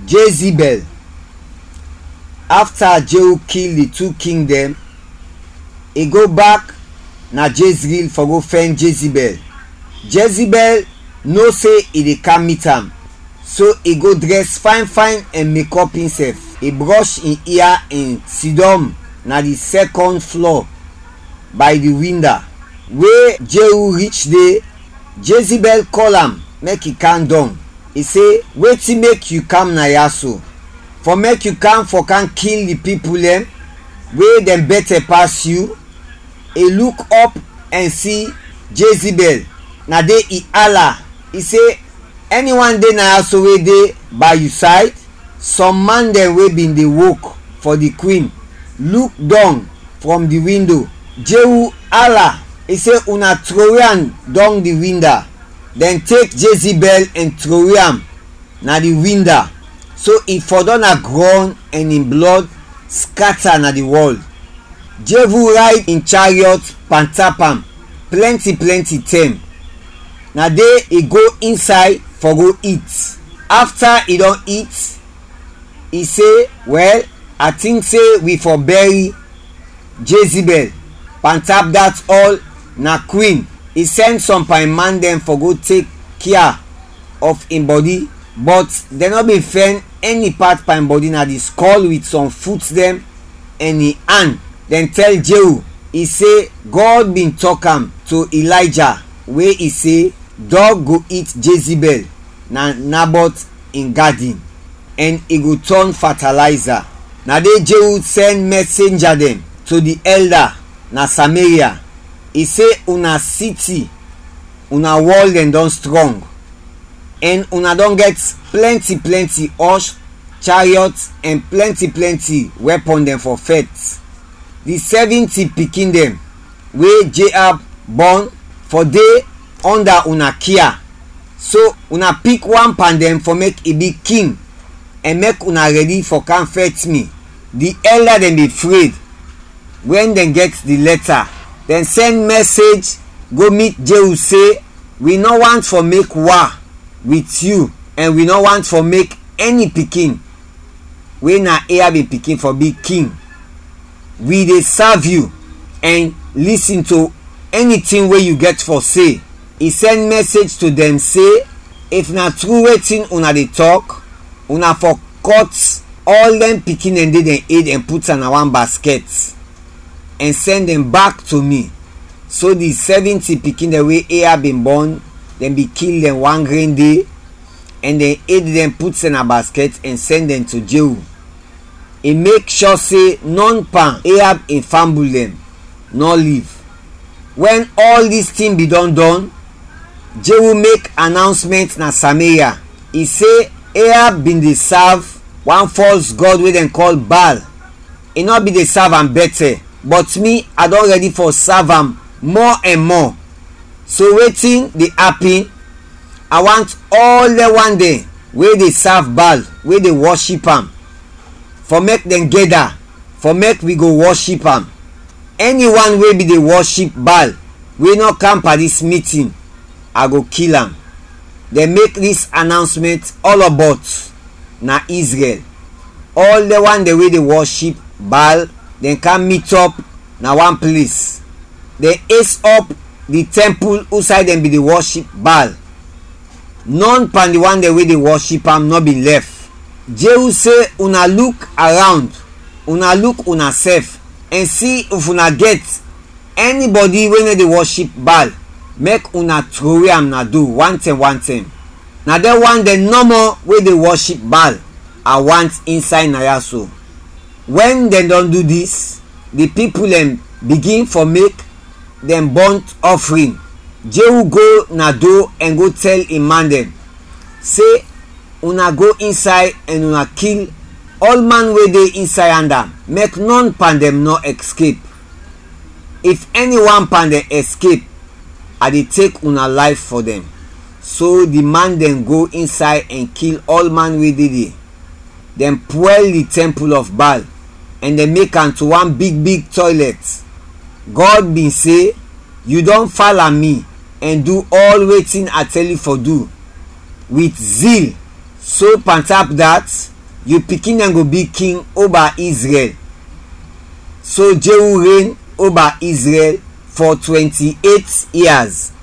Jezebel. After Jehu kill the two king dem, he go back na Jezreel for go find Jezebel. Jezebel know say he dey come meet am, so he go dress fine and make up himself. He brush him ear and sit down na the second floor by the window. Wey Jehu reach there, Jezebel call am make he calm down. He say, wetin make you come na yaso? For make you come for can kill the people dem wey dem better pass you? He look up and see Jezebel. Na dey he Allah. He say, anyone dey na yaso wey dey by you side? Some man dem wey bin dey work for the queen look down from the window. Jehu Allah. He say, una throw am down the window. Then take Jezebel and throw am na the window. So he fall down a ground and in blood scatter na the wall. Jehu ride in chariot pantap am plenty tem. Na there he go inside for go eat. After he don eat, he say, well, I think say we for bury Jezebel. Pantap that all na queen. He send some pine man dem for go take care of him body, but dem no be find any part pine body na the skull with some foot dem and him hand. Dem tell Jehu, he say God bin talk am to Elijah wey he say dog go eat Jezebel na Naboth in garden and e go turn fertilizer. Na dey Jehu send messenger dem to the elder na Samaria. He say una city, una wall dem don strong and una don get plenty horse, chariots and plenty weapon dem for fight. The 70 pikin dem wey Jehu born for dey under una care. So una pick one pan dem for make e be king and make una ready for come fight me. The elder dem be afraid. When dem get the letter, dem send message go meet Jehu say, we no want for make war with you and we no want for make any pikin wey na Ahab be pikin for be king. We dey serve you and listen to anything wey you get for say. He send message to dem say, if na true wetin una dey talk, una for cut all dem pikin and dey dem aid and put am na one basket and send them back to me. So the 70 pikin the way Ahab been born, then be kill them one grain day and then aid them, put in a basket and send them to Jehu. He make sure say none pan Ahab in fumble them, no leave. When all this thing be done, Jehu make announcement na Samaria. He say Ahab been dey serve one false god wey dem call Baal. He not be dey serve am better, but me I don ready for serve am more and more. So wetin dey happen? I want all the one day wey dey serve Baal, wey dey worship am, for make dem gather, for make we go worship am. Anyone wey be dey worship Baal wey no come for this meeting, I go kill am. They make this announcement all about na Israel. All the one the way they worship Baal, then can meet up na one place. They ace up the temple outside them be the worship Baal. None pan the one the way they worship am not be left. Jehu say una look around, una look una self and see if una get anybody wey no dey worship Baal. Make una throw am na do one time. Na the one the normal wey dey worship Baal I want inside na yaso. When dem don do this, the people dem begin for make dem burnt offering. Jehu go na do and go tell him man dem say una go inside and una kill all man wey dey inside under, make none pan dem no escape. If anyone pan dem escape, I dey take una life for them. So the man dem go inside and kill all man wey dey there. Dem spoil the temple of Baal and dem make am to one big toilet. God bin say, you don follow me and do all wetin I tell you for do with zeal. So pantap that your pikin dem go be king over Israel. So Jehu reign over Israel for 28 years.